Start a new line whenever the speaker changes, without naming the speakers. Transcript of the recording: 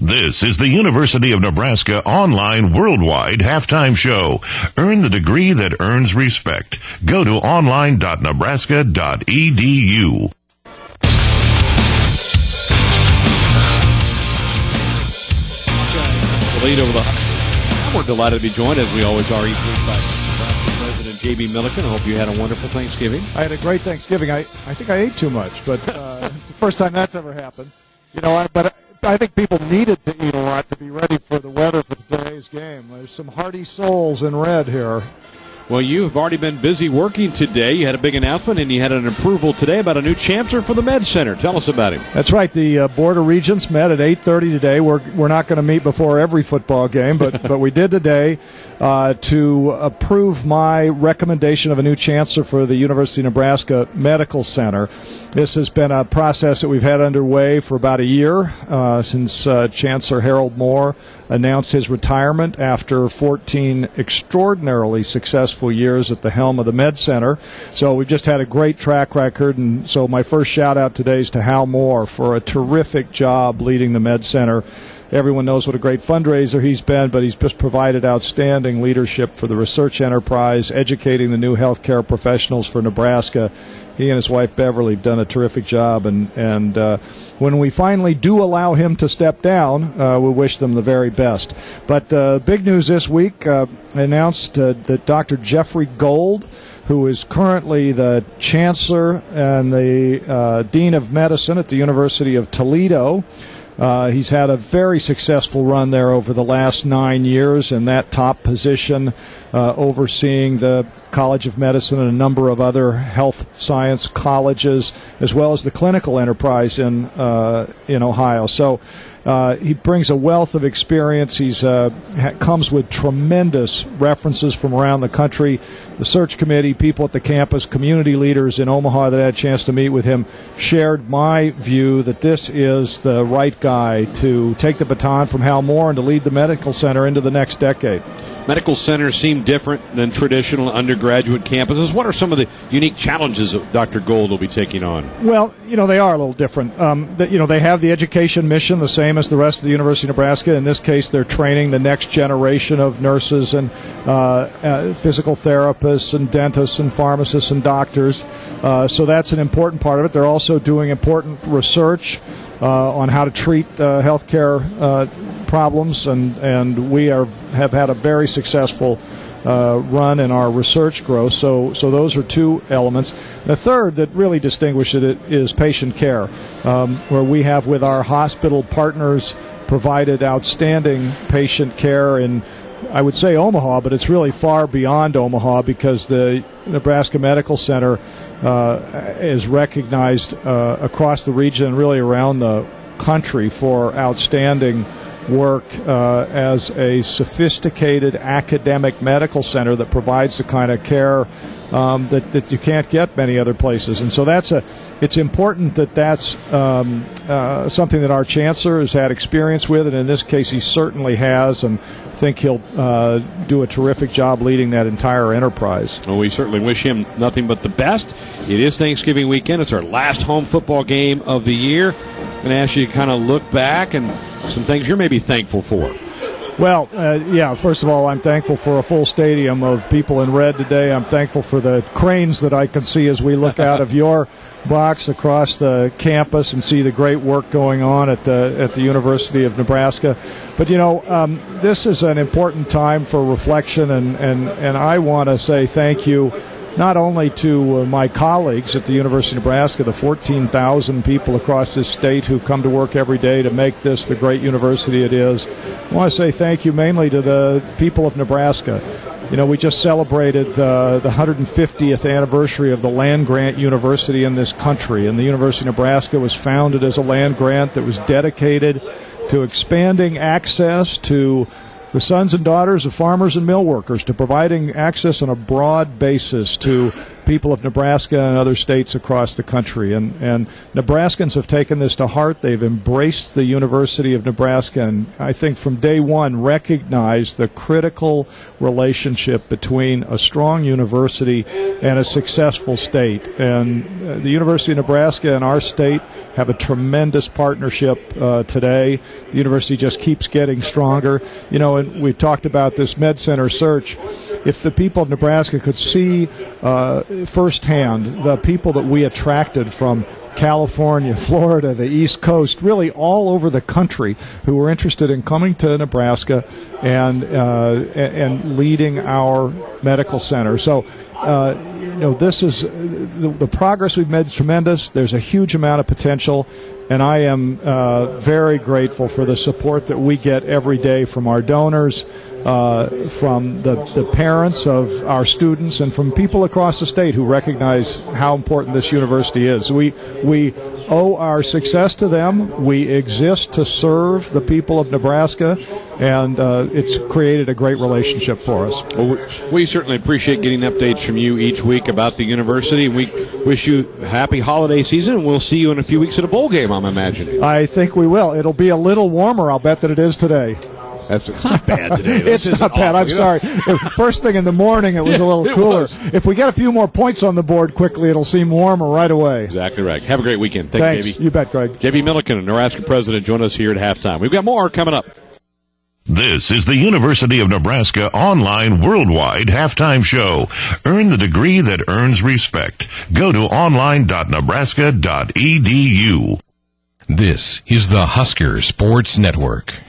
This is the University of Nebraska online worldwide halftime show. Earn the degree that earns respect. Go to online.nebraska.edu.
Lead over the. We're delighted to be joined, as we always are, each week by President J.B. Milliken. I hope you had a wonderful Thanksgiving.
I had a great Thanksgiving. I think I ate too much, but it's the first time that's ever happened. But I think people needed to eat a lot to be ready for the weather for today's game. There's some hearty souls in red here.
Well, you've already been busy working today. You had a big announcement, and you had an approval today about a new chancellor for the Med Center. Tell us about him.
That's right. The Board of Regents met at 8:30 today. We're not going to meet before every football game, but we did today to approve my recommendation of a new chancellor for the University of Nebraska Medical Center. This has been a process that we've had underway for about a year since Chancellor Harold Moore announced his retirement after 14 extraordinarily successful years at the helm of the Med Center. So we've just had a great track record, and so my first shout-out today is to Hal Moore for a terrific job leading the Med Center. Everyone knows what a great fundraiser he's been, but he's just provided outstanding leadership for the research enterprise, educating the new healthcare professionals for Nebraska. He and his wife Beverly have done a terrific job, and when we finally do allow him to step down, we wish them the very best. But big news this week, announced that Dr. Jeffrey Gold, who is currently the Chancellor and the Dean of Medicine at the University of Toledo, he's had a very successful run there over the last 9 years in that top position, overseeing the College of Medicine and a number of other health science colleges, as well as the clinical enterprise in Ohio. So he brings a wealth of experience. He's comes with tremendous references from around the country. The search committee, people at the campus, community leaders in Omaha that had a chance to meet with him shared my view that this is the right guy to take the baton from Hal Moore and to lead the medical center into the next decade.
Medical centers seem different than traditional undergraduate campuses. What are some of the unique challenges that Dr. Gold will be taking on?
Well, they are a little different. They have the education mission, the same as the rest of the University of Nebraska. In this case, they're training the next generation of nurses and physical therapists and dentists and pharmacists and doctors. So that's an important part of it. They're also doing important research on how to treat healthcare problems, and we have had a very successful run in our research growth. So those are two elements. The third that really distinguishes it is patient care, where we have with our hospital partners provided outstanding patient care in, I would say, Omaha, but it's really far beyond Omaha because the Nebraska Medical Center is recognized across the region and really around the country for outstanding work as a sophisticated academic medical center that provides the kind of care that you can't get many other places. And so it's important that's something that our chancellor has had experience with, and in this case he certainly has, and I think he'll do a terrific job leading that entire enterprise.
Well, we certainly wish him nothing but the best. It is Thanksgiving weekend. It's our last home football game of the year. I'm going to ask you to kind of look back and some things you're maybe thankful for.
Well, first of all, I'm thankful for a full stadium of people in red today. I'm thankful for the cranes that I can see as we look out of your box across the campus and see the great work going on at the University of Nebraska. But, this is an important time for reflection, and I want to say thank you not only to my colleagues at the University of Nebraska, the 14,000 people across this state who come to work every day to make this the great university it is. I want to say thank you mainly to the people of Nebraska. We just celebrated the 150th anniversary of the land-grant university in this country, and the University of Nebraska was founded as a land-grant that was dedicated to expanding access to the sons and daughters of farmers and mill workers, to providing access on a broad basis to people of Nebraska and other states across the country. And Nebraskans have taken this to heart. They've embraced the University of Nebraska, and I think from day one recognized the critical relationship between a strong university and a successful state. And the University of Nebraska and our state have a tremendous partnership today. The university just keeps getting stronger. You know, and we talked about this Med Center search. If the people of Nebraska could see firsthand the people that we attracted from California, Florida, the East Coast, really all over the country, who were interested in coming to Nebraska and leading our medical center. So, you know, this is the progress we've made is tremendous. There's a huge amount of potential, and I am very grateful for the support that we get every day from our donors, from the parents of our students, and from people across the state who recognize how important this university is. We owe our success to them. We exist to serve the people of Nebraska, and it's created a great relationship for us.
Well, we certainly appreciate getting updates from you each week about the university. We wish you a happy holiday season, and we'll see you in a few weeks at a bowl game, I'm imagining.
I think we will. It'll be a little warmer, I'll bet, than it is today.
It's not bad today.
It's not bad. I'm sorry. First thing in the morning, it was a little cooler. If we get a few more points on the board quickly, it'll seem warmer right away.
Exactly right. Have a great weekend.
Thanks.
You, JB.
You bet, Greg.
JB Milliken, Nebraska president, join us here at halftime. We've got more coming up.
This is the University of Nebraska online worldwide halftime show. Earn the degree that earns respect. Go to online.nebraska.edu.
This is the Husker Sports Network.